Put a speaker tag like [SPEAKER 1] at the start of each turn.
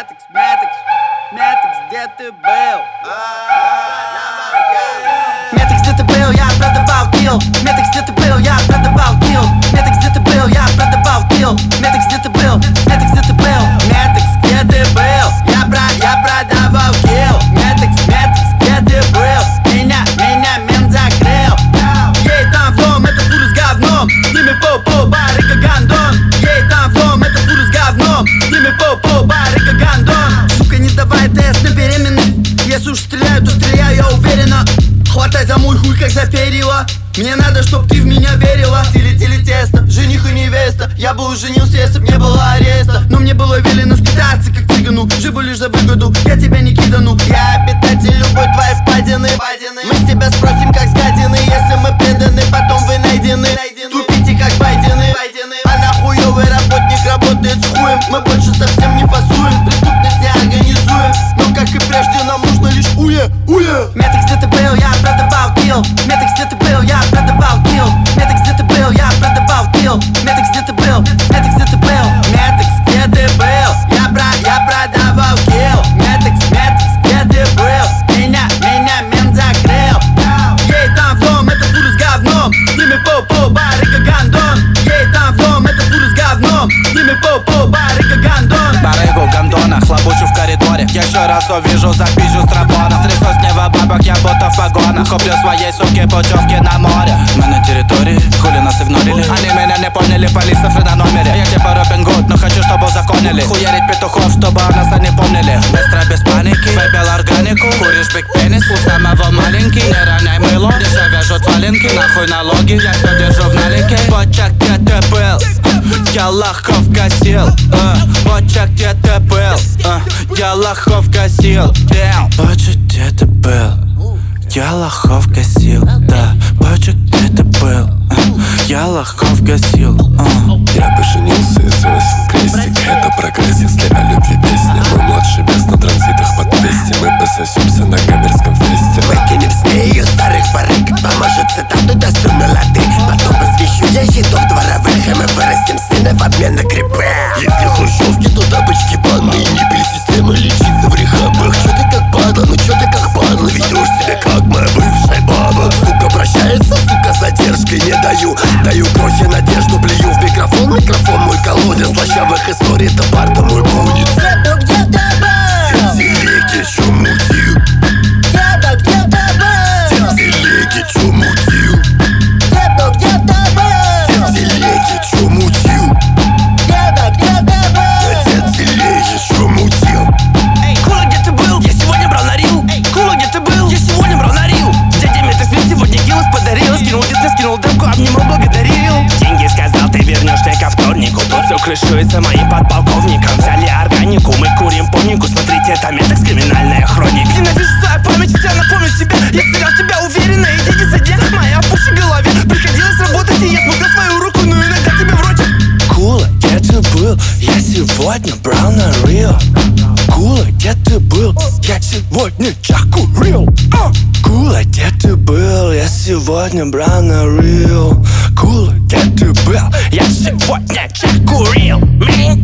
[SPEAKER 1] Метекс, Метекс, Метекс, где ты был? Метекс, где ты был? Я продавал килл. Метекс, где ты был? Я продавал килл. Метекс, где ты был? Я продавал килл. Метекс, где ты был? Метекс, где ты был? Метекс, где ты был? Я продавал килл. Метекс, Метекс, где ты был? Меня мент закрыл. Ей там в дом, это фура с говном. С ними по барыга гандон. Ей там в дом, это фура с говном. С ними по барыга гандон. Сука, не сдавай тест на беременность. Если уж стреляю, то стреляю я уверенно. Хватай за мой хуй, как за перила. Мне надо, чтоб ты в меня верила. Тили тесто, жених и невеста. Я бы уже женился, если б не было ареста. Но мне было велено скитаться, как цыгану. Живу лишь за выгоду, я тебя не кидану. Я обитатель любой твоей впадины. Мы с тебя спросим, как с гадины. Если мы преданы, потом вы найдены. Тупите, как Байдены. А нахуёвый работник работает с хуем. Мы больше совсем не фасуем. Преступность не организуем. Но как и прежде, нам нужно лишь уе. Метекс, где ты был? Я продавал килл. Метекс, где ты был? Я продавал килл. Метекс, где ты был? Я продавал килл. Метекс, где ты был? Метекс, где ты был? Метекс, где ты был? Я продавал килл. Метекс, где ты был? Меня мент закрыл. Ей там в дом, это фура с говном. С ними по барыга гандон. Ей там в дом, это фура с говном. С ними по барыга гандон.
[SPEAKER 2] Барыгу гандона, хлопочу в коридоре. Еще раз увижу, запищу с тропона. Стрясу с неба бабок, я будто в погонах. Куплю своей суке путевки на море. Мы на территории, хули нас игнорили. Они меня не поняли, полис цифры на номере. Я типа Робин Гуд, но хочу, чтобы узаконили. Хуярить петухов, чтобы о нас они помнили. Быстро, без паники, выпил органику. Куришь биг пенис, у самого маленький. Не роняй мыло, дешевле жжет валенки. Нахуй налоги, я все держу в налике. Бочак, где ты был? Я лохов гасил. Бочак, где ты был? Я лохов гасил. Бочак, где ты был? Я лохов гасил. Да, бочак, где ты был? Я лохов гасил.
[SPEAKER 3] Я поженился и завесил крестик. Это прогресс, если о любви песня. Мой младший бес на транзитах под 200. Мы пососемся на гамерском фесте.
[SPEAKER 4] Выкинем с нею старых барыг. Поможет цитату, даст на лады. Потом посвящу я хитов дворовых. И мы вырастим сына в обмен на грибы. Если хрущевки, то тапочки банные. Не при системе лечиться в рехабах. Чё ты как падла, ну чё ты как падла. Ведёшь себя как моя бывшая баба. Сука прощается, сука задержкой не даю. Даю проще надежду, плюю в микрофон. Микрофон мой колодец слащавых историй. Это парта мой будет.
[SPEAKER 5] Деду, где ты был?
[SPEAKER 4] Телеги, чё мутил?
[SPEAKER 5] Деду, где ты был?
[SPEAKER 4] Телеги, чё мутил?
[SPEAKER 5] Деду, где ты был?
[SPEAKER 4] Телеги, чё мутил?
[SPEAKER 5] Деду, где ты был?
[SPEAKER 4] Телеги, чё мутил?
[SPEAKER 1] Эй, Кула, где ты был? Я сегодня брал на рил. Эй, Кула, где ты был? Я сегодня брал на рил. Дядя Метекс мне сегодня гилос подарил. Скинул диск, скинул демку, обнимал, благодарил. Деньги сказал, ты вернешь ты ко вторнику. Тут все крышуется моим подполковником. Взяли органику, мы курим помнику. Смотрите, это Метекс, криминальная хроника. Ненавижу свою память, хотя напомню тебе. Я терял тебя уверенно, иди не сиди. Моя опухшей голове приходилось работать, и я смогла свою руку, но иногда тебе в ротик.
[SPEAKER 2] Кула, где ты был? Я сегодня брал на Рио. Кула, где ты был? Я сегодня чакурил. Кула, где ты был? Я сегодня брал на Рио. Кула, где ты был? Я сегодня чакурил.